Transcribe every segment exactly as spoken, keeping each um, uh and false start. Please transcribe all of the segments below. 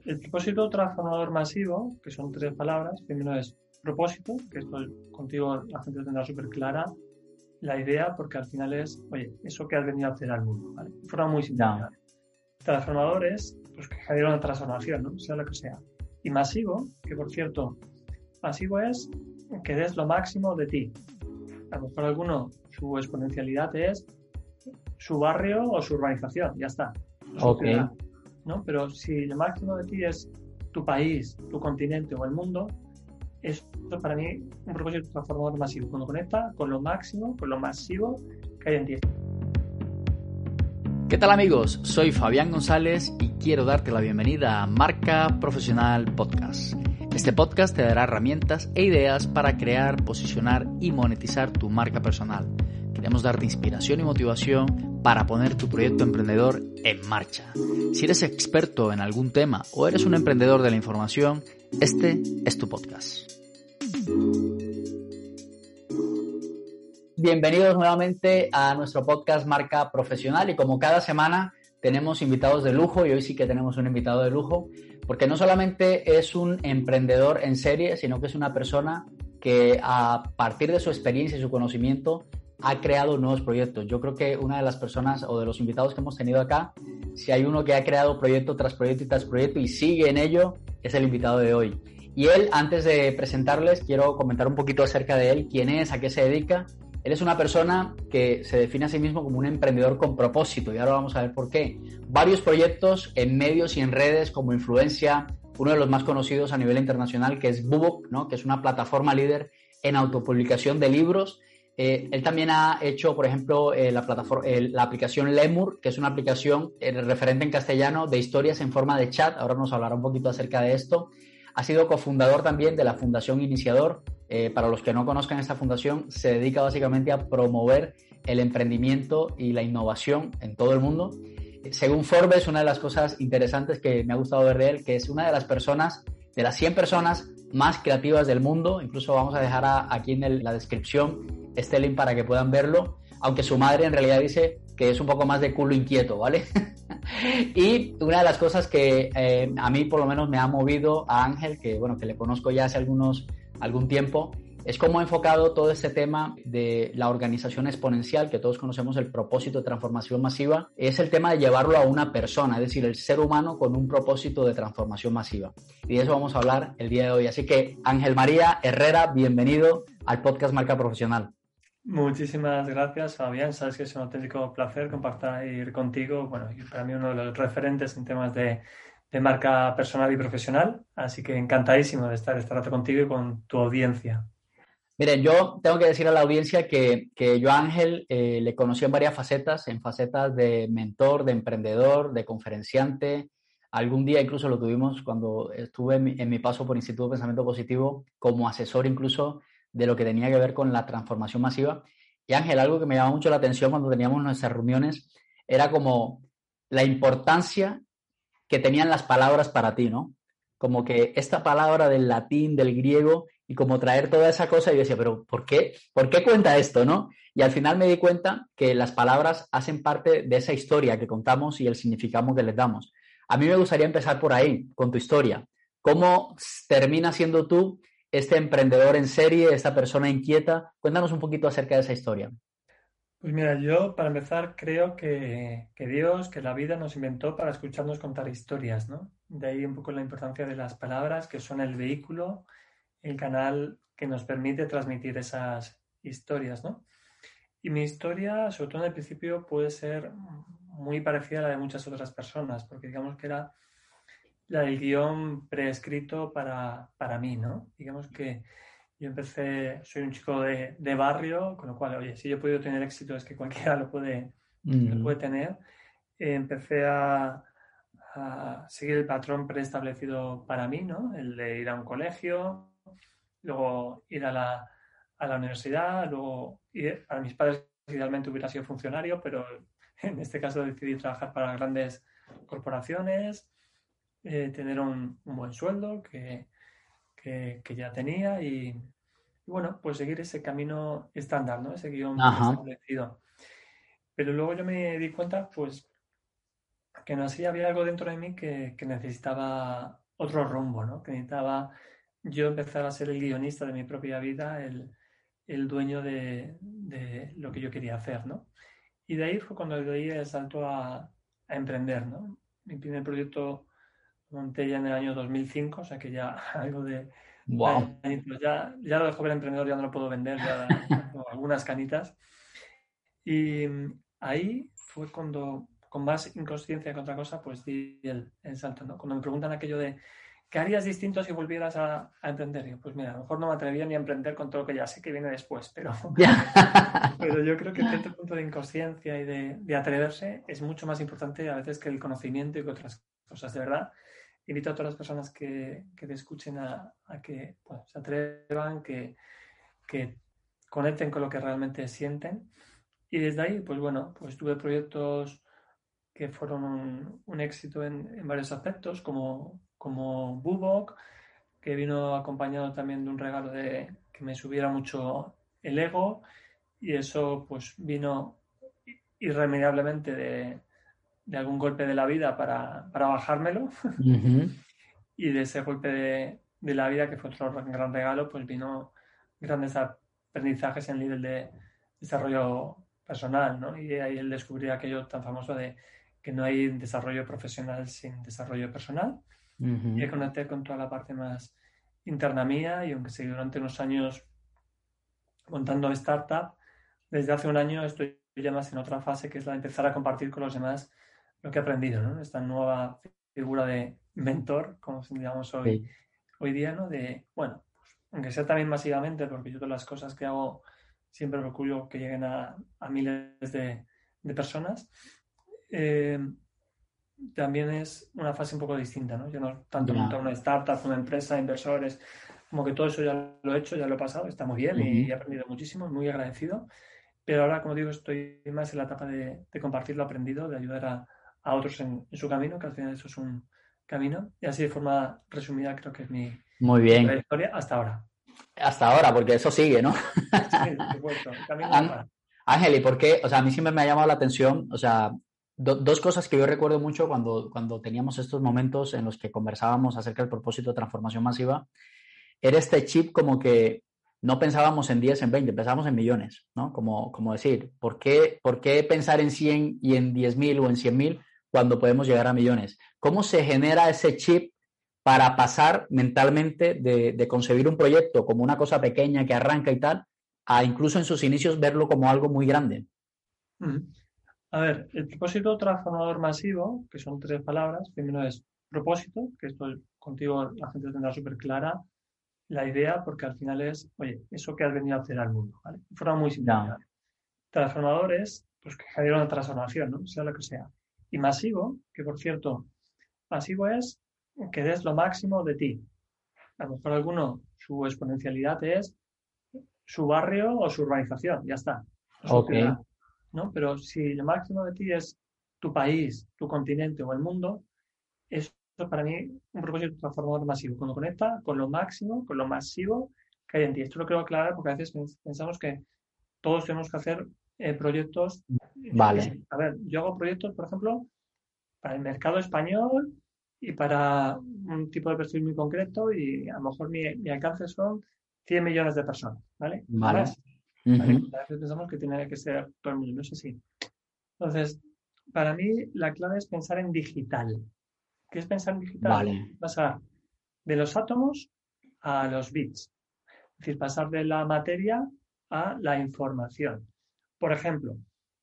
el propósito transformador masivo, que son tres palabras, primero es propósito, que esto contigo la gente lo tendrá súper clara, la idea, porque al final es, oye, eso que has venido a hacer al mundo, ¿vale? De forma muy simplificada. No. Transformador es, pues, que genera una transformación, ¿no? Sea lo que sea. Y masivo, que por cierto, masivo es que des lo máximo de ti. A lo mejor alguno, su exponencialidad es su barrio o su urbanización, ya está. O su Ok. ciudad, ¿no? Pero si lo máximo de ti es tu país, tu continente o el mundo, eso es para mí un propósito transformador masivo, cuando conecta con lo máximo, con lo masivo que hay en ti. ¿Qué tal, amigos? Soy Fabián González y quiero darte la bienvenida a Marca Profesional Podcast. Este podcast te dará herramientas e ideas para crear, posicionar y monetizar tu marca personal. Queremos darte inspiración y motivación para poner tu proyecto emprendedor en marcha. Si eres experto en algún tema o eres un emprendedor de la información, este es tu podcast. Bienvenidos nuevamente a nuestro podcast Marca Profesional, y como cada semana tenemos invitados de lujo, y hoy sí que tenemos un invitado de lujo, porque no solamente es un emprendedor en serie, sino que es una persona que a partir de su experiencia y su conocimiento ha creado nuevos proyectos. Yo creo que una de las personas o de los invitados que hemos tenido acá, si hay uno que ha creado proyecto tras proyecto y tras proyecto y sigue en ello, es el invitado de hoy. Y él, antes de presentarles, quiero comentar un poquito acerca de él, quién es, a qué se dedica. Él es una persona que se define a sí mismo como un emprendedor con propósito, y ahora vamos a ver por qué. Varios proyectos en medios y en redes como Influencia, uno de los más conocidos a nivel internacional, que es BookBook, ¿no? Que es una plataforma líder en autopublicación de libros. Eh, él también ha hecho, por ejemplo, eh, la, plataforma, eh, la aplicación Lemur, que es una aplicación eh, referente en castellano de historias en forma de chat. Ahora nos hablará un poquito acerca de esto. Ha sido cofundador también de la Fundación Iniciador. Eh, para los que no conozcan esta fundación, se dedica básicamente a promover el emprendimiento y la innovación en todo el mundo. Según Forbes, una de las cosas interesantes que me ha gustado ver de él, que es una de las personas, de las cien personas más creativas del mundo. Incluso vamos a dejar a, aquí en el, la descripción este link para que puedan verlo, aunque su madre en realidad dice que es un poco más de culo inquieto, ¿vale? Y una de las cosas que eh, a mí por lo menos me ha movido a Ángel, que bueno, que le conozco ya hace algunos, algún tiempo, es cómo ha enfocado todo este tema de la organización exponencial, que todos conocemos el propósito de transformación masiva, es el tema de llevarlo a una persona, es decir, el ser humano con un propósito de transformación masiva. Y de eso vamos a hablar el día de hoy. Así que, Ángel María Herrera, bienvenido al podcast Marca Profesional. Muchísimas gracias, Fabián. Sabes que es un auténtico placer compartir contigo. Bueno, y para mí uno de los referentes en temas de, de marca personal y profesional. Así que encantadísimo de estar este rato contigo y con tu audiencia. Miren, yo tengo que decir a la audiencia que, que yo a Ángel eh, le conocí en varias facetas, en facetas de mentor, de emprendedor, de conferenciante. Algún día incluso lo tuvimos cuando estuve en mi, en mi paso por Instituto de Pensamiento Positivo como asesor incluso de lo que tenía que ver con la transformación masiva. Y Ángel, algo que me llamaba mucho la atención cuando teníamos nuestras reuniones era como la importancia que tenían las palabras para ti, ¿no? Como que esta palabra del latín, del griego, y como traer toda esa cosa, y yo decía, pero ¿por qué? ¿Por qué cuenta esto, no? Y al final me di cuenta que las palabras hacen parte de esa historia que contamos y el significado que les damos. A mí me gustaría empezar por ahí, con tu historia. ¿Cómo terminas siendo tú este emprendedor en serie, esta persona inquieta? Cuéntanos un poquito acerca de esa historia. Pues mira, yo para empezar creo que, que Dios, que la vida nos inventó para escucharnos contar historias, ¿no? De ahí un poco la importancia de las palabras, que son el vehículo, el canal que nos permite transmitir esas historias, ¿no? Y mi historia, sobre todo en el principio, puede ser muy parecida a la de muchas otras personas, porque digamos que era la del guión preescrito para, para mí, ¿no? Digamos que yo empecé, soy un chico de, de barrio, con lo cual, oye, si yo he podido tener éxito es que cualquiera lo puede, Mm. lo puede tener. Eh, empecé a, a seguir el patrón preestablecido para mí, ¿no? El de ir a un colegio, luego ir a la, a la universidad, luego ir, para mis padres idealmente hubiera sido funcionario, pero en este caso decidí trabajar para grandes corporaciones, eh, tener un, un buen sueldo que, que, que ya tenía y, y, bueno, pues seguir ese camino estándar, ¿no? Ese guión Ajá. preestablecido. Pero luego yo me di cuenta, pues, que no sé, había algo dentro de mí que, que necesitaba otro rumbo, ¿no? Que necesitaba yo empezar a ser el guionista de mi propia vida, el, el dueño de, de lo que yo quería hacer, ¿no? Y de ahí fue cuando doy el salto a, a emprender, ¿no? Mi primer proyecto lo monté ya en el año dos mil cinco, o sea que ya algo de, Wow. de añitos. Ya, ya lo de joven emprendedor ya no lo puedo vender, ya tengo algunas canitas. Y ahí fue cuando, con más inconsciencia que otra cosa, pues di el, el salto, ¿no? Cuando me preguntan aquello de ¿qué harías distinto si volvieras a, a emprender? Yo, pues mira, a lo mejor no me atrevía ni a emprender con todo lo que ya sé que viene después, pero, pero yo creo que cierto punto de inconsciencia y de, de atreverse es mucho más importante a veces que el conocimiento y que otras cosas. De verdad, invito a todas las personas que, que te escuchen a, a que bueno, se atrevan, que, que conecten con lo que realmente sienten. Y desde ahí, pues bueno, pues tuve proyectos que fueron un, un éxito en, en, varios aspectos, como, como Bubok, que vino acompañado también de un regalo de que me subiera mucho el ego, y eso pues vino irremediablemente de, de algún golpe de la vida para, para bajármelo. Uh-huh. Y de ese golpe de, de, la vida, que fue otro gran regalo, pues vino grandes aprendizajes en el nivel de desarrollo personal, ¿no? Y ahí él descubrió aquello tan famoso de que no hay desarrollo profesional sin desarrollo personal. Uh-huh. Y conecté con toda la parte más interna mía, y aunque seguí durante unos años montando startup, desde hace un año estoy ya más en otra fase, que es la de empezar a compartir con los demás lo que he aprendido, ¿no? Esta nueva figura de mentor, como digamos hoy, Sí. hoy día, ¿no? De, bueno, pues, aunque sea también masivamente, porque yo todas las cosas que hago siempre procuro que lleguen a, a miles de, de personas, eh, también es una fase un poco distinta, ¿no? Yo no tanto Ya. montar una startup, una empresa, inversores, como que todo eso ya lo he hecho, ya lo he pasado, está muy bien y Uh-huh. he aprendido muchísimo, muy agradecido, pero ahora, como digo, estoy más en la etapa de, de compartir lo aprendido, de ayudar a, a otros en, en, su camino, que al final eso es un camino, y así de forma resumida creo que es mi, Muy mi bien. trayectoria hasta ahora. Hasta ahora, porque eso sigue, ¿no? Sí, por supuesto, el camino no para. Ángel, ¿y por qué? O sea, a mí siempre me ha llamado la atención, o sea, do, dos cosas que yo recuerdo mucho cuando, cuando teníamos estos momentos en los que conversábamos acerca del propósito de transformación masiva, era este chip como que no pensábamos en diez, en veinte, pensábamos en millones, ¿no? Como, como decir, ¿por qué, ¿por qué pensar en cien y en diez mil o en cien mil cuando podemos llegar a millones? ¿Cómo se genera ese chip para pasar mentalmente de, de concebir un proyecto como una cosa pequeña que arranca y tal, a incluso en sus inicios verlo como algo muy grande? Mm. A ver, el propósito transformador masivo, que son tres palabras, primero es propósito, que esto contigo la gente tendrá súper clara la idea, porque al final es, oye, eso que has venido a hacer al mundo, ¿vale? De forma muy Ya. simplificada. Transformador es, pues, que genera una transformación, ¿no? Sea lo que sea. Y masivo, que por cierto, masivo es que des lo máximo de ti. A lo mejor alguno, su exponencialidad es su barrio o su urbanización, ya está, o su Ok. ciudad, ¿no? Pero si lo máximo de ti es tu país, tu continente o el mundo, eso es para mí un propósito transformador masivo, cuando conecta con lo máximo, con lo masivo que hay en ti. Esto lo quiero aclarar porque a veces pensamos que todos tenemos que hacer eh, proyectos. Yo qué Vale. sé, a ver, yo hago proyectos, por ejemplo, para el mercado español y para un tipo de perfil muy concreto, y a lo mejor mi, mi alcance son cien millones de personas, ¿vale? No Vale. más, ¿vale? Uh-huh. A veces pensamos que tiene que ser todo el mundo, no es así. Entonces, para mí la clave es pensar en digital. ¿Qué es pensar en digital? Vale. Pasar de los átomos a los bits. Es decir, pasar de la materia a la información. Por ejemplo,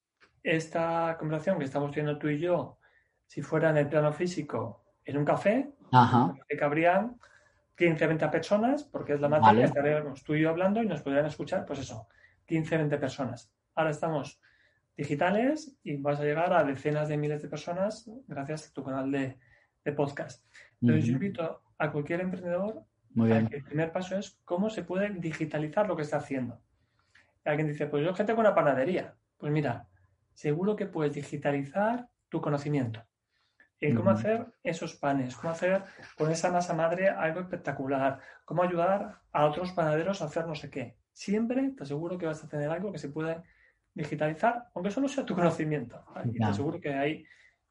esta conversación que estamos teniendo tú y yo, si fuera en el plano físico, en un café, Ajá. que cabrían quince, veinte personas, porque es la materia, Vale. estaríamos tú y yo hablando y nos podrían escuchar, pues eso, quince, veinte personas. Ahora estamos digitales y vas a llegar a decenas de miles de personas gracias a tu canal de, de podcast. Entonces yo Uh-huh. invito a cualquier emprendedor Muy a bien. que el primer paso es cómo se puede digitalizar lo que está haciendo. Alguien dice, pues yo que tengo una panadería. Pues mira, seguro que puedes digitalizar tu conocimiento en cómo Uh-huh. hacer esos panes, cómo hacer con esa masa madre algo espectacular, cómo ayudar a otros panaderos a hacer no sé qué. Siempre te aseguro que vas a tener algo que se puede digitalizar, aunque solo sea tu conocimiento, ¿vale? Y te Ya. aseguro que hay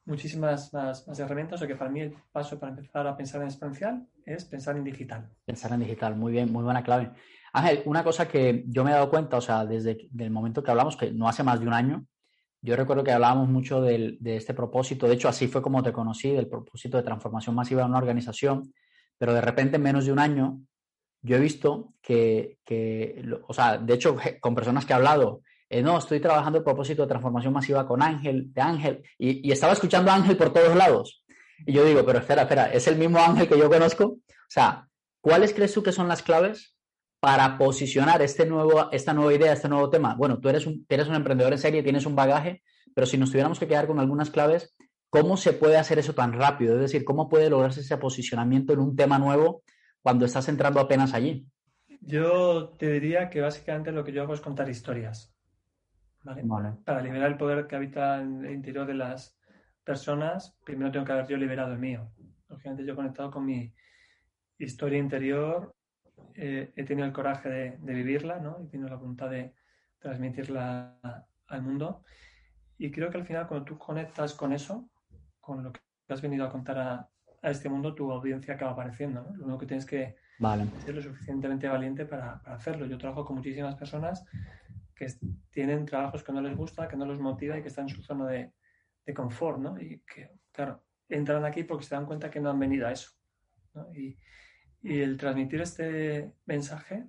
muchísimas más, más herramientas, o que para mí el paso para empezar a pensar en exponencial es pensar en digital. Pensar en digital, muy bien, muy buena clave. Ángel, una cosa que yo me he dado cuenta, o sea, desde el momento que hablamos, que no hace más de un año, yo recuerdo que hablábamos mucho del, de este propósito, de hecho así fue como te conocí, del propósito de transformación masiva de una organización, pero de repente en menos de un año yo he visto que, que o sea, de hecho con personas que he hablado, eh, no, estoy trabajando el propósito de transformación masiva con Ángel, de Ángel, y, y estaba escuchando a Ángel por todos lados. Y yo digo, pero espera, espera, ¿es el mismo Ángel que yo conozco? O sea, ¿cuáles crees tú que son las claves para posicionar este nuevo, esta nueva idea, este nuevo tema? Bueno, tú eres un, eres un emprendedor en serie, tienes un bagaje, pero si nos tuviéramos que quedar con algunas claves, ¿cómo se puede hacer eso tan rápido? Es decir, ¿cómo puede lograrse ese posicionamiento en un tema nuevo cuando estás entrando apenas allí? Yo te diría que básicamente lo que yo hago es contar historias, ¿vale? Vale. Para liberar el poder que habita en el interior de las personas, primero tengo que haber yo liberado el mío. Lógicamente yo he conectado con mi historia interior, eh, he tenido el coraje de, de vivirla, ¿no? He tenido la voluntad de transmitirla al mundo. Y creo que al final cuando tú conectas con eso, con lo que has venido a contar a, a este mundo, tu audiencia acaba apareciendo, ¿no? Lo único que tienes que Vale. ser lo suficientemente valiente para, para hacerlo. Yo trabajo con muchísimas personas que tienen trabajos que no les gusta, que no los motiva y que están en su zona de, de confort, ¿no? Y que, claro, entran aquí porque se dan cuenta que no han venido a eso, ¿no? Y, y el transmitir este mensaje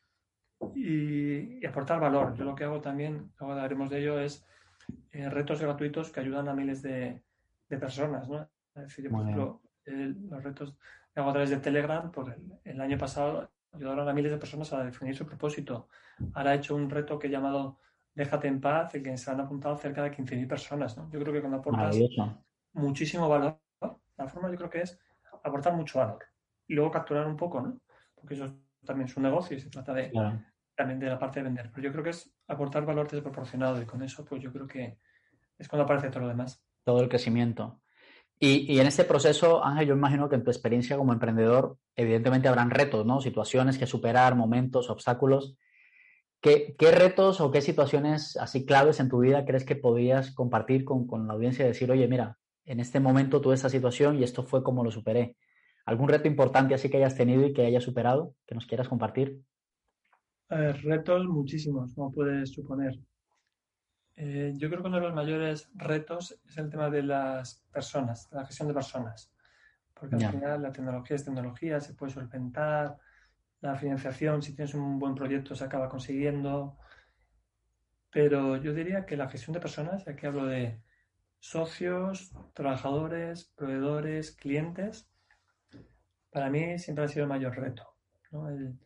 y, y aportar valor. Yo lo que hago también, luego hablaremos de ello, es eh, retos gratuitos que ayudan a miles de, de personas, ¿no? Es decir, yo, por Muy bien. ejemplo, el, los retos que hago a través de Telegram, por el, el año pasado ayudaron a miles de personas a definir su propósito. Ahora he hecho un reto que he llamado Déjate en paz, en que se han apuntado cerca de quince mil personas, ¿no? Yo creo que cuando aportas Maravilloso. muchísimo valor, la forma yo creo que es aportar mucho valor y luego capturar un poco, ¿no? Porque eso también es un negocio y se trata de Claro. también de la parte de vender. Pero yo creo que es aportar valor desproporcionado y con eso pues yo creo que es cuando aparece todo lo demás. Todo el crecimiento. Y, y en este proceso, Ángel, yo imagino que en tu experiencia como emprendedor, evidentemente habrán retos, ¿no? Situaciones que superar, momentos, obstáculos. ¿Qué, qué retos o qué situaciones así claves en tu vida crees que podías compartir con, con la audiencia y decir, oye, mira, en este momento tuve esta situación y esto fue como lo superé? ¿Algún reto importante así que hayas tenido y que hayas superado, que nos quieras compartir? A ver, retos muchísimos, como puedes suponer. Eh, yo creo que uno de los mayores retos es el tema de las personas, de la gestión de personas. Porque al Ya. final la tecnología es tecnología, se puede solventar, la financiación, si tienes un buen proyecto, se acaba consiguiendo. Pero yo diría que la gestión de personas, aquí hablo de socios, trabajadores, proveedores, clientes, para mí siempre ha sido el mayor reto, ¿no? El,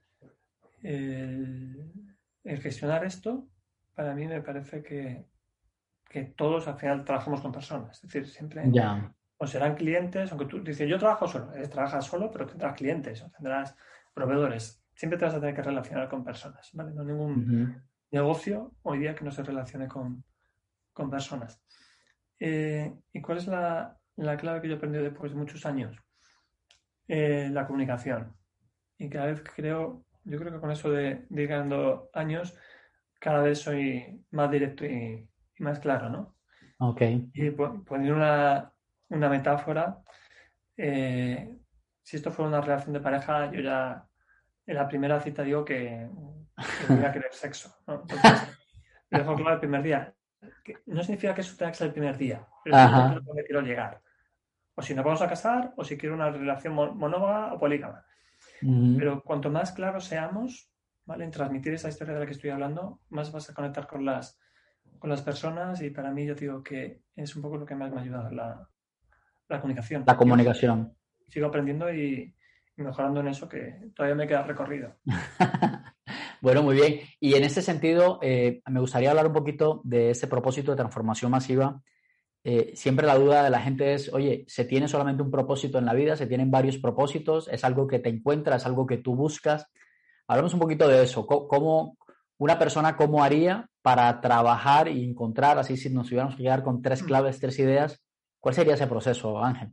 el, el gestionar esto, para mí me parece que, que todos al final trabajamos con personas. Es decir, siempre Ya. o serán clientes, aunque tú dices, yo trabajo solo, eh, trabajas solo, pero tendrás clientes o tendrás proveedores. Siempre te vas a tener que relacionar con personas, ¿vale? No hay ningún Ujú. negocio hoy día que no se relacione con, con personas. Eh, ¿Y cuál es la, la clave que yo he aprendido después de muchos años? Eh, la comunicación. Y cada vez creo, yo creo que con eso de, de ir ganando años, cada vez soy más directo y, y más claro, ¿no? Ok. Y po- poniendo una, una metáfora, eh, si esto fuera una relación de pareja, yo ya en la primera cita digo que, que voy a querer sexo, ¿no? Entonces, lo dejo claro el primer día. Que no significa que eso tenga que ser el primer día, pero sí que Ajá. creo que quiero llegar. O si nos vamos a casar, o si quiero una relación monógama o polígama. Ujú. Pero cuanto más claros seamos, ¿vale? En transmitir esa historia de la que estoy hablando, más vas a conectar con las, con las personas y para mí yo digo que es un poco lo que más me ha ayudado la, la comunicación. La Y aún comunicación. sigo aprendiendo y, y mejorando en eso que todavía me queda recorrido. Bueno, muy bien. Y en este sentido, eh, me gustaría hablar un poquito de este propósito de transformación masiva. Eh, siempre la duda de la gente es, oye, ¿se tiene solamente un propósito en la vida? ¿Se tienen varios propósitos? ¿Es algo que te encuentras? ¿Es algo que tú buscas? Hablamos un poquito de eso. ¿Cómo, cómo una persona cómo haría para trabajar y encontrar, así si nos tuviéramos que quedar con tres claves, tres ideas, ¿cuál sería ese proceso, Ángel?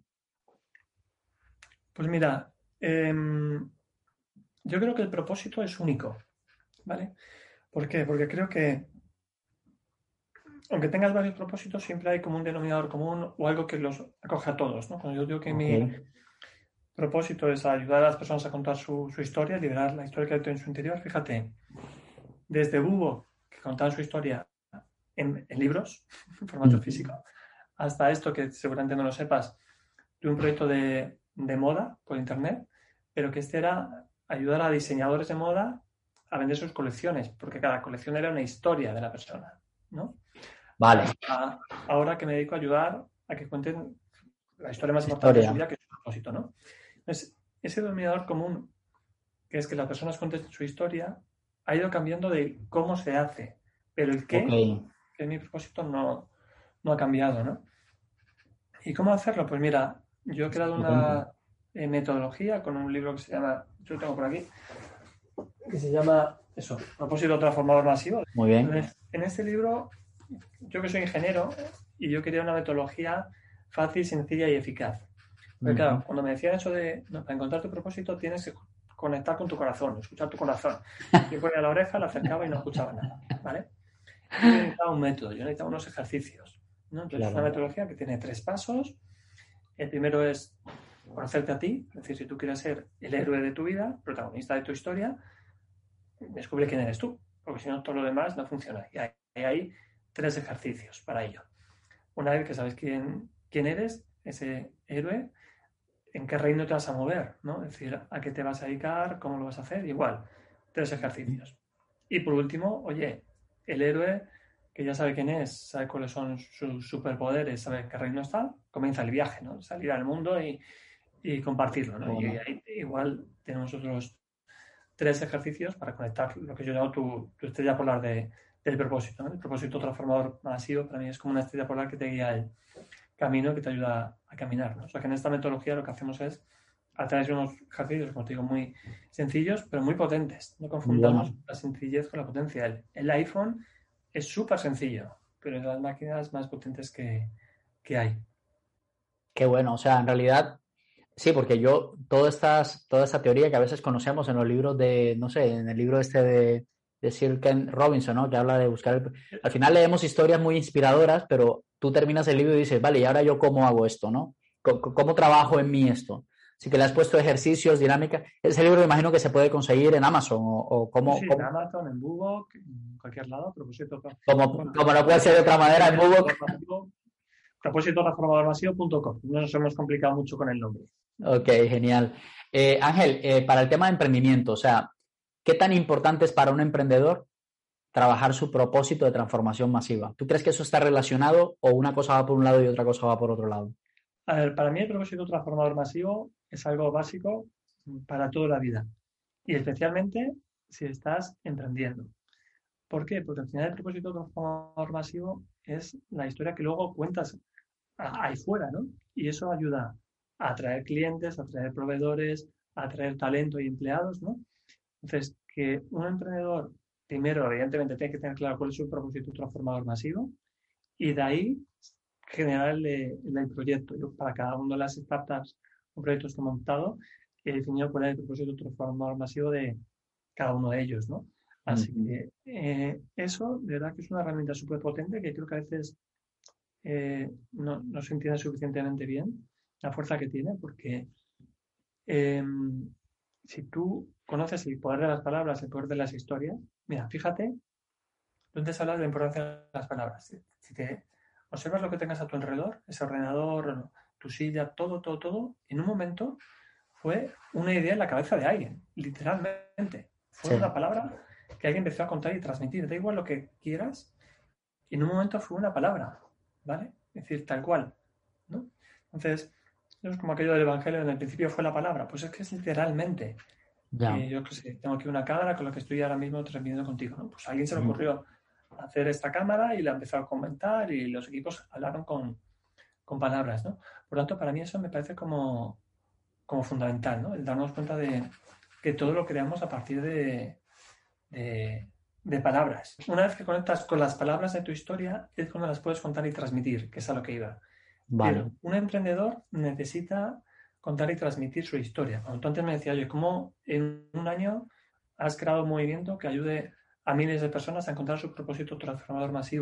Pues mira, eh, yo creo que el propósito es único, ¿vale? ¿Por qué? Porque creo que aunque tengas varios propósitos, siempre hay como un denominador común o algo que los acoge a todos, ¿no? Cuando yo digo que Okay. mi propósito es ayudar a las personas a contar su, su historia, liberar la historia que hay en su interior, fíjate, desde Hugo, que contaba su historia en, en libros, en formato Mm. físico, hasta esto que seguramente no lo sepas, de un proyecto de, de moda por internet, pero que este era ayudar a diseñadores de moda a vender sus colecciones, porque cada colección era una historia de la persona, ¿no? Vale, A- ahora que me dedico a ayudar a que cuenten la historia más importante de su historia. vida, que es su propósito, ¿no? Entonces, ese denominador común, que es que las personas cuenten su historia, ha ido cambiando de cómo se hace, pero el Ok. qué, que es mi propósito, no, no ha cambiado, ¿no? ¿Y cómo hacerlo? Pues mira, yo he creado Potente. una eh, metodología con un libro que se llama, yo lo tengo por aquí, que se llama, eso, Propósito Transformador Masivo. Muy bien. Entonces, en este libro, yo que soy ingeniero, y yo quería una metodología fácil, sencilla y eficaz. Porque Ujú. claro, cuando me decían eso de, no, para encontrar tu propósito tienes que conectar con tu corazón, escuchar tu corazón. Yo ponía la oreja, la acercaba y no escuchaba nada, ¿vale? Entonces yo necesitaba un método, yo necesitaba unos ejercicios, ¿no? Entonces es una Claro. metodología que tiene tres pasos. El primero es conocerte a ti, es decir, si tú quieres ser el héroe de tu vida, protagonista de tu historia, descubre quién eres tú, porque si no todo lo demás no funciona. Y hay, hay tres ejercicios para ello. Una vez que sabes quién, quién eres, ese héroe, en qué reino te vas a mover, ¿no? Es decir, a qué te vas a dedicar, cómo lo vas a hacer, igual, tres ejercicios. Y por último, oye, el héroe que ya sabe quién es, sabe cuáles son sus superpoderes, sabe en qué reino está, comienza el viaje, ¿no? Salir al mundo y, y compartirlo, ¿no? Y Bueno, ahí igual tenemos otros tres ejercicios para conectar lo que yo llamo tu, tu estrella polar de, del propósito, ¿no? El propósito transformador masivo para mí es como una estrella polar que te guía el camino, que te ayuda a caminar, ¿no? O sea que en esta metodología lo que hacemos es a través de unos ejercicios, como te digo, muy sencillos, pero muy potentes. No muy confundamos bueno. la sencillez con la potencia. El, el iPhone es súper sencillo, pero es de las máquinas más potentes que, que hay. Qué bueno. O sea, en realidad, sí, porque yo, toda, estas, toda esta teoría que a veces conocemos en los libros de, no sé, en el libro este de, de Sir Ken Robinson, ¿no? Que habla de buscar el... Al final leemos historias muy inspiradoras, pero tú terminas el libro y dices, vale, ¿y ahora yo cómo hago esto, no? ¿Cómo, cómo trabajo en mí esto? Así que le has puesto ejercicios, dinámica. Ese libro imagino que se puede conseguir en Amazon o, o Sí, cómo, sí, en cómo, Amazon, en Google, en cualquier lado, propósito, como, bueno, como no puede ser de otra manera en Google. propósito transformador masivo punto com. No nos hemos complicado mucho con el nombre. Ok, genial. Eh, Ángel, eh, para el tema de emprendimiento, o sea, ¿qué tan importante es para un emprendedor trabajar su propósito de transformación masiva? ¿Tú crees que eso está relacionado o una cosa va por un lado y otra cosa va por otro lado? A ver, para mí el propósito transformador masivo es algo básico para toda la vida y especialmente si estás emprendiendo. ¿Por qué? Porque al final el propósito transformador masivo es la historia que luego cuentas ahí fuera, ¿no? Y eso ayuda a atraer clientes, a atraer proveedores, a atraer talento y empleados, ¿no? Entonces, que un emprendedor, primero, evidentemente, tiene que tener claro cuál es su propósito transformador masivo y de ahí generar el, el proyecto. Yo, para cada una de las startups o proyectos que he montado, he definido cuál es el propósito transformador masivo de cada uno de ellos, ¿no? Así Ujú. que eh, eso, de verdad que es una herramienta súper potente que creo que a veces eh, no, no, se entiende suficientemente bien la fuerza que tiene, porque eh, si tú conoces el poder de las palabras, el poder de las historias, mira, fíjate, tú antes hablas de la importancia de las palabras. Si, si te observas lo que tengas a tu alrededor, ese ordenador, tu silla, todo, todo, todo, en un momento fue una idea en la cabeza de alguien, literalmente. Fue Sí, una palabra que alguien empezó a contar y transmitir. Da igual lo que quieras, y en un momento fue una palabra, ¿vale? Es decir, tal cual, ¿no? Entonces, es como aquello del Evangelio, en el principio fue la palabra. Pues es que es literalmente. ya. Eh, yo qué sé, tengo aquí una cámara con la que estoy ahora mismo transmitiendo contigo, ¿no? Pues a alguien se le Ujú. ocurrió hacer esta cámara y la empezó a comentar y los equipos hablaron con, con palabras, ¿no? Por lo tanto, para mí eso me parece como, como fundamental, ¿no? El darnos cuenta de que todo lo creamos a partir de, de, de palabras. Una vez que conectas con las palabras de tu historia, es cuando las puedes contar y transmitir, que es a lo que iba. Es Vale. decir, un emprendedor necesita contar y transmitir su historia. Cuando tú antes me decías, oye, ¿cómo en un año has creado un movimiento que ayude a miles de personas a encontrar su propósito transformador masivo?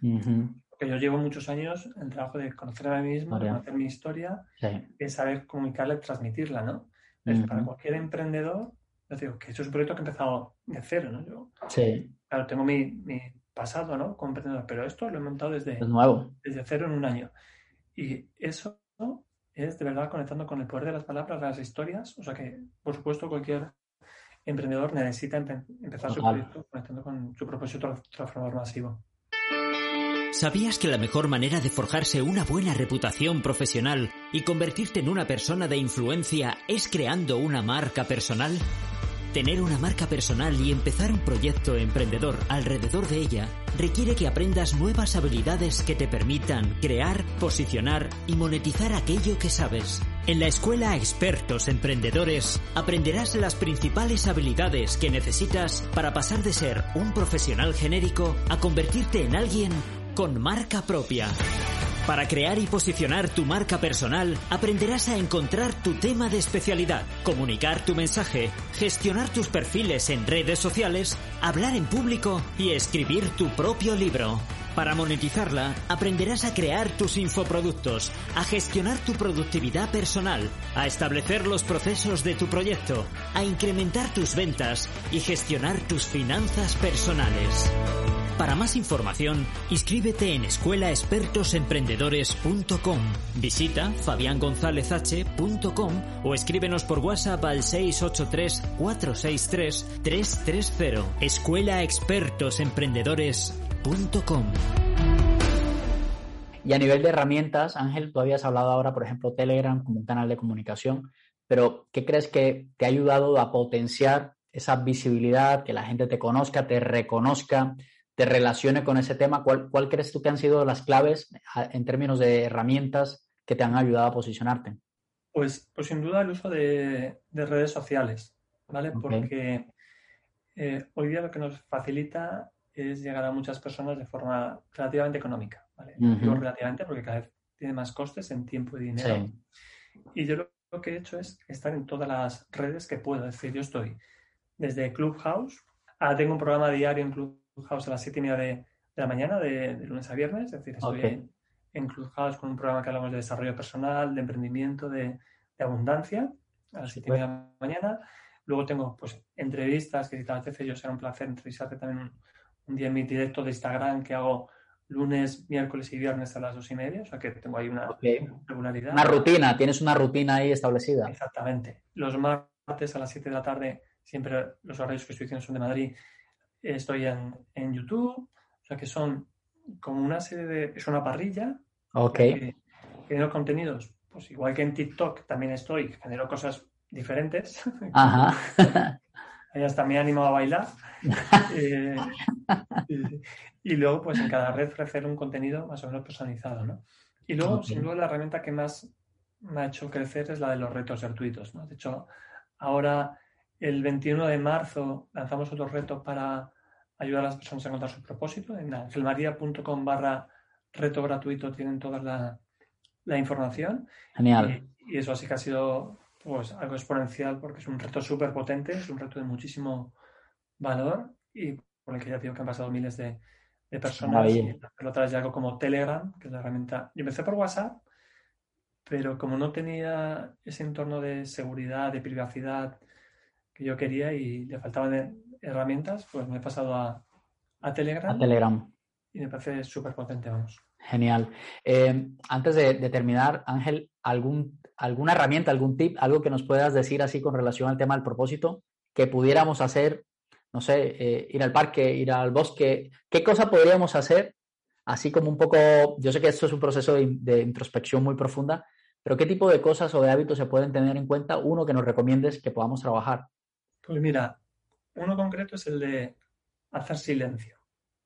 Uh-huh. Porque yo llevo muchos años en el trabajo de conocer a mí mismo, de Historia. conocer mi historia, Sí. de saber comunicarla y transmitirla, ¿no? Es Uh-huh. para cualquier emprendedor, yo digo que eso es un proyecto que he empezado de cero, ¿no? Yo, Sí, claro, tengo mi, mi pasado, ¿no? Como emprendedor, pero esto lo he montado es desde, nuevo. desde cero en un año. Y eso es de verdad conectando con el poder de las palabras, de las historias. O sea que, por supuesto, cualquier emprendedor necesita empe- empezar su Total. proyecto conectando con su propósito transformador masivo. ¿Sabías que la mejor manera de forjarse una buena reputación profesional y convertirte en una persona de influencia es creando una marca personal? Tener una marca personal y empezar un proyecto emprendedor alrededor de ella requiere que aprendas nuevas habilidades que te permitan crear, posicionar y monetizar aquello que sabes. En la Escuela Expertos Emprendedores aprenderás las principales habilidades que necesitas para pasar de ser un profesional genérico a convertirte en alguien con marca propia. Para crear y posicionar tu marca personal, aprenderás a encontrar tu tema de especialidad, comunicar tu mensaje, gestionar tus perfiles en redes sociales, hablar en público y escribir tu propio libro. Para monetizarla, aprenderás a crear tus infoproductos, a gestionar tu productividad personal, a establecer los procesos de tu proyecto, a incrementar tus ventas y gestionar tus finanzas personales. Para más información, inscríbete en escuela expertos emprendedores punto com, visita fabian gonzalez h punto com o escríbenos por WhatsApp al seis ocho tres, cuatro seis tres, tres tres cero. escuela expertos emprendedores punto com. Y a nivel de herramientas, Ángel, tú habías hablado ahora, por ejemplo, Telegram como un canal de comunicación, pero ¿qué crees que te ha ayudado a potenciar esa visibilidad, que la gente te conozca, te reconozca, te relacione con ese tema? ¿Cuál, cuál crees tú que han sido las claves en términos de herramientas que te han ayudado a posicionarte? Pues, pues sin duda el uso de, de redes sociales, ¿vale? Okay. Porque eh, hoy día lo que nos facilita es llegar a muchas personas de forma relativamente económica, ¿vale? Uh-huh. Digo relativamente porque cada vez tiene más costes en tiempo y dinero. Sí. Y yo lo, lo que he hecho es estar en todas las redes que puedo. Es decir, yo estoy desde Clubhouse, ahora tengo un programa diario en Clubhouse a las siete y media de, de la mañana, de, de lunes a viernes. Es decir, estoy Okay. en, en Clubhouse con un programa que hablamos de desarrollo personal, de emprendimiento, de, de abundancia, a las siete y media de la mañana. Luego tengo pues entrevistas, que si te apetece yo será un placer entrevistarte también un, un día en mi directo de Instagram que hago lunes, miércoles y viernes a las dos y media. O sea que tengo ahí una Okay. regularidad. Una rutina, tienes una rutina ahí establecida. Exactamente. Los martes a las siete de la tarde, siempre los horarios que estoy diciendo son de Madrid, estoy en, en YouTube. O sea que son como una serie de... Es una parrilla. Ok. Que genero contenidos. Pues igual que en TikTok también estoy, genero cosas diferentes. Ajá. Ahí hasta me he animado a bailar. eh, y, y luego, pues en cada red ofrecer un contenido más o menos personalizado, ¿no? Y luego, Okay. sin duda, la herramienta que más me ha hecho crecer es la de los retos gratuitos, ¿no? De hecho, ahora, el veintiuno de marzo, lanzamos otro reto para ayudar a las personas a encontrar su propósito. En angelmaria punto com barra reto gratuito tienen toda la, la información. Genial. Y, y eso sí que ha sido pues algo exponencial porque es un reto súper potente, es un reto de muchísimo valor y por el que ya digo que han pasado miles de, de personas. Y lo traes ya algo como Telegram, que es la herramienta. Yo empecé por WhatsApp, pero como no tenía ese entorno de seguridad, de privacidad que yo quería y le faltaban herramientas, pues me he pasado a, a Telegram. A Telegram. Y me parece súper potente, vamos. Genial. Eh, antes de, de terminar, Ángel, ¿algún, ¿alguna herramienta, algún tip, algo que nos puedas decir así con relación al tema del propósito que pudiéramos hacer? No sé, eh, ir al parque, ir al bosque. ¿Qué cosa podríamos hacer? Así como un poco, yo sé que esto es un proceso de, de introspección muy profunda, pero ¿qué tipo de cosas o de hábitos se pueden tener en cuenta? Uno que nos recomiendes que podamos trabajar. Pues mira, uno concreto es el de hacer silencio.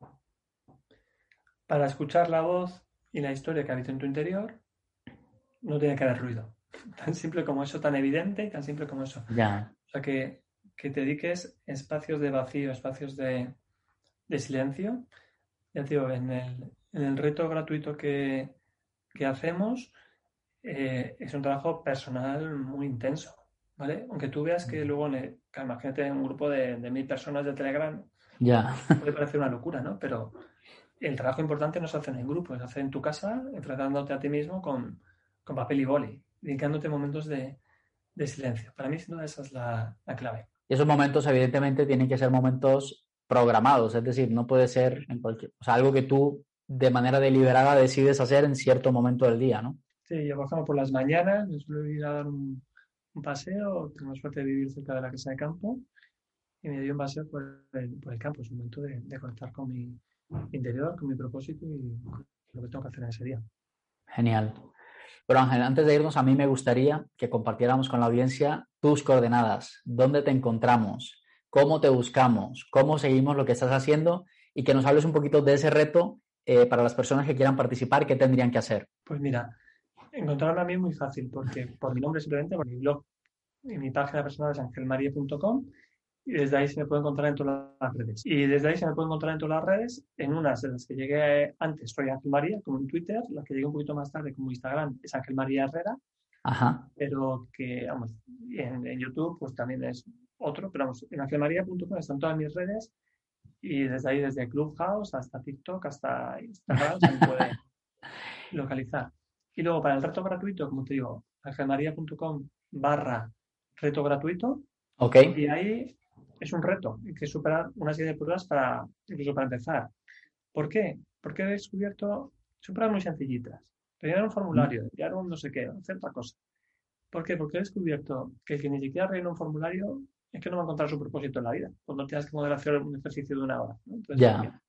Para escuchar la voz y la historia que habita en tu interior, no tiene que haber ruido. Tan simple como eso, tan evidente y tan simple como eso. Ya. O sea, que, que te dediques espacios de vacío, espacios de, de silencio. Ya te digo, en el, en el reto gratuito que, que hacemos, eh, es un trabajo personal muy intenso, ¿vale? Aunque tú veas que luego, le, que imagínate un grupo de, de mil personas de Telegram, Ya. puede parecer una locura, ¿no? Pero el trabajo importante no se hace en el grupo, se hace en tu casa, enfrentándote a ti mismo con, con papel y boli, dedicándote momentos de, de silencio. Para mí, sin duda, esa es la, la clave. Y esos momentos, evidentemente, tienen que ser momentos programados, es decir, no puede ser en cualquier, o sea, algo que tú de manera deliberada decides hacer en cierto momento del día, ¿no? Sí, yo, por ejemplo, por las mañanas me suelo ir a dar un, un paseo, tengo la suerte de vivir cerca de la casa de campo y me doy un paseo por el, por el campo. Es un momento de, de conectar con mi interior, con mi propósito y con lo que tengo que hacer en ese día. Genial. Pero Ángel, antes de irnos, a mí me gustaría que compartiéramos con la audiencia tus coordenadas, dónde te encontramos, cómo te buscamos, cómo seguimos lo que estás haciendo y que nos hables un poquito de ese reto eh, para las personas que quieran participar, ¿qué tendrían que hacer? Pues mira, encontrarme a mí es muy fácil porque por mi nombre simplemente, por mi blog y mi página personal es angelmaria punto com y desde ahí se me puede encontrar en todas las redes. Y desde ahí se me puede encontrar en todas las redes, en unas en las que llegué antes soy Ángel María, como en Twitter, las que llegué un poquito más tarde como Instagram es Ángel María Herrera. Ajá. Pero que, vamos, en, en YouTube pues también es otro, pero vamos, en angelmaria punto com están todas mis redes y desde ahí, desde Clubhouse hasta TikTok, hasta Instagram se me puede localizar. Y luego para el reto gratuito, como te digo, angelmaria punto com barra reto gratuito. Ok. Y ahí es un reto, hay que superar una serie de pruebas para, incluso para empezar. ¿Por qué? Porque he descubierto, son pruebas muy sencillitas. Rellenar un formulario, enviar un no sé qué, hacer otra cosa. ¿Por qué? Porque he descubierto que el que ni siquiera rellena un formulario es que no va a encontrar su propósito en la vida, cuando tengas que poder hacer un ejercicio de una hora, ¿no? Entonces, ya.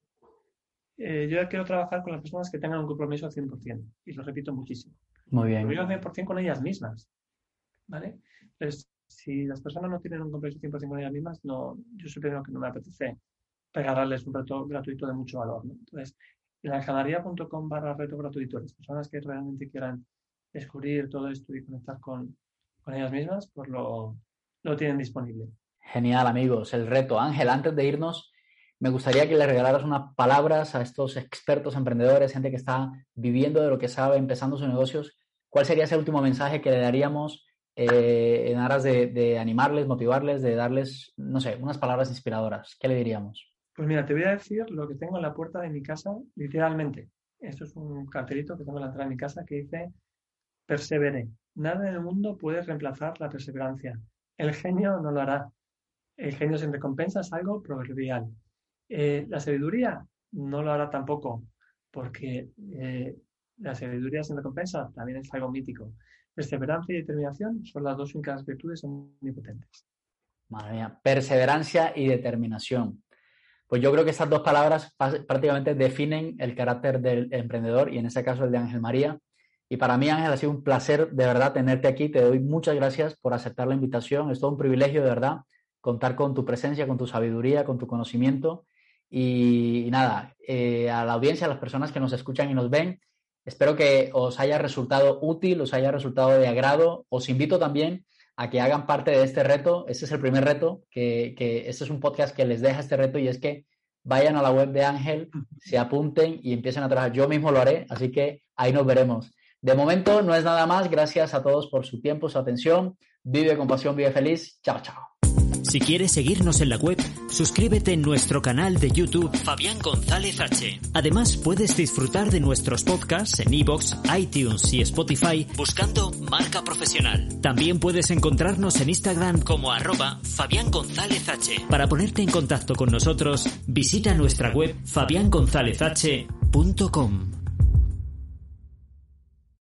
Eh, yo quiero trabajar con las personas que tengan un compromiso al cien por ciento, y lo repito muchísimo. Muy bien. Un compromiso al cien por ciento con ellas mismas, ¿vale? Entonces, si las personas no tienen un compromiso cien por ciento con ellas mismas, no, yo soy primero que no me apetece regalarles un reto gratuito de mucho valor, ¿no? Entonces, en angelmaria punto com barra reto gratuito, las personas que realmente quieran descubrir todo esto y conectar con, con ellas mismas, pues lo, lo tienen disponible. Genial, amigos, el reto. Ángel, antes de irnos, me gustaría que le regalaras unas palabras a estos expertos emprendedores, gente que está viviendo de lo que sabe, empezando sus negocios. ¿Cuál sería ese último mensaje que le daríamos eh, en aras de, de animarles, motivarles, de darles, no sé, unas palabras inspiradoras? ¿Qué le diríamos? Pues mira, te voy a decir lo que tengo en la puerta de mi casa, literalmente. Esto es un cartelito que tengo en la entrada de mi casa que dice: persevere. Nada en el mundo puede reemplazar la perseverancia. El genio no lo hará. El genio sin recompensa es algo proverbial. Eh, la sabiduría no lo hará tampoco, porque eh, la sabiduría sin recompensa también es algo mítico. Perseverancia y determinación son las dos únicas virtudes omnipotentes. Madre mía, perseverancia y determinación. Pues yo creo que estas dos palabras prácticamente definen el carácter del emprendedor y en este caso el de Ángel María. Y para mí, Ángel, ha sido un placer de verdad tenerte aquí. Te doy muchas gracias por aceptar la invitación. Es todo un privilegio de verdad contar con tu presencia, con tu sabiduría, con tu conocimiento. Y, y nada, eh, a la audiencia, a las personas que nos escuchan y nos ven, espero que os haya resultado útil, os haya resultado de agrado. Os invito también a que hagan parte de este reto. Este es el primer reto, que, que este es un podcast que les deja este reto y es que vayan a la web de Ángel, se apunten y empiecen a trabajar. Yo mismo lo haré, así que ahí nos veremos. De momento no es nada más. Gracias a todos por su tiempo, su atención. Vive con pasión, vive feliz. Chao, chao. Si quieres seguirnos en la web, suscríbete en nuestro canal de YouTube Fabián González H. Además, puedes disfrutar de nuestros podcasts en iVoox, iTunes y Spotify buscando Marca Profesional. También puedes encontrarnos en Instagram como arroba Fabián González H. Para ponerte en contacto con nosotros, visita nuestra web fabián gonzález h punto com.